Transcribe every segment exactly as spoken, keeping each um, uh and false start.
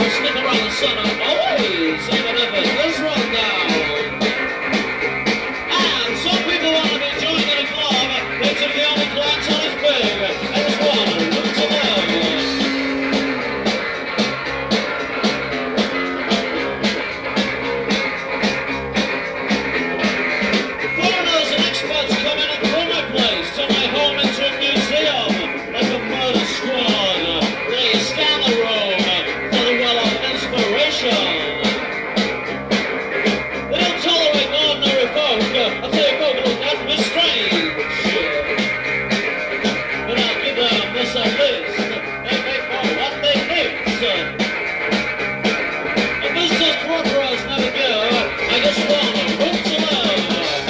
Stick around the sun up always, even if it does run down. And some people want to be joining a club, which if the only clientele is big, and it's one room to live. Foreigners and experts come in and throw my place, turn my home into a museum, like a murder squad. They scan the room for the well of inspiration. They don't tolerate ordinary folk. I tell you, folk look at me strange. But I'll give them this at least. They pay for what they need. A business brokerers never give. I just want a room to live.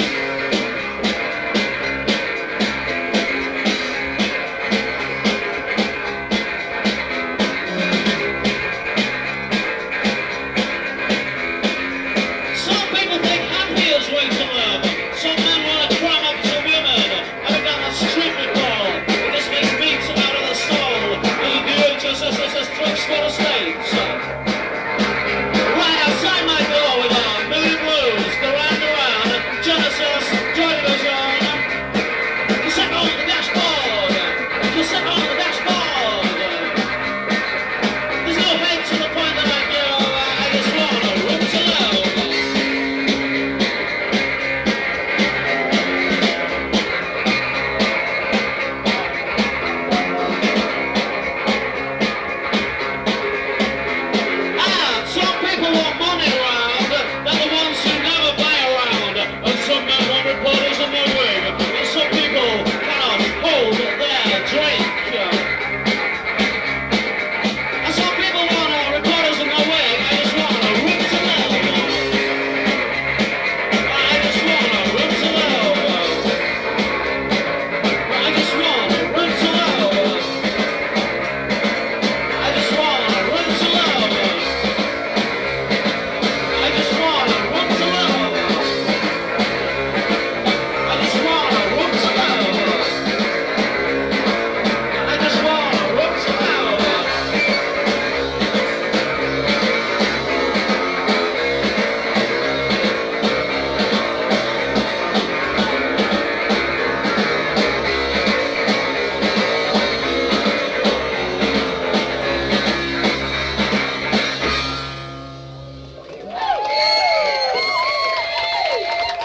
Some people think happy is way to live. Some men want to cram up to women. I think that's stupid ball. It just makes beats out of the soul. The U H S S S tricks for the states.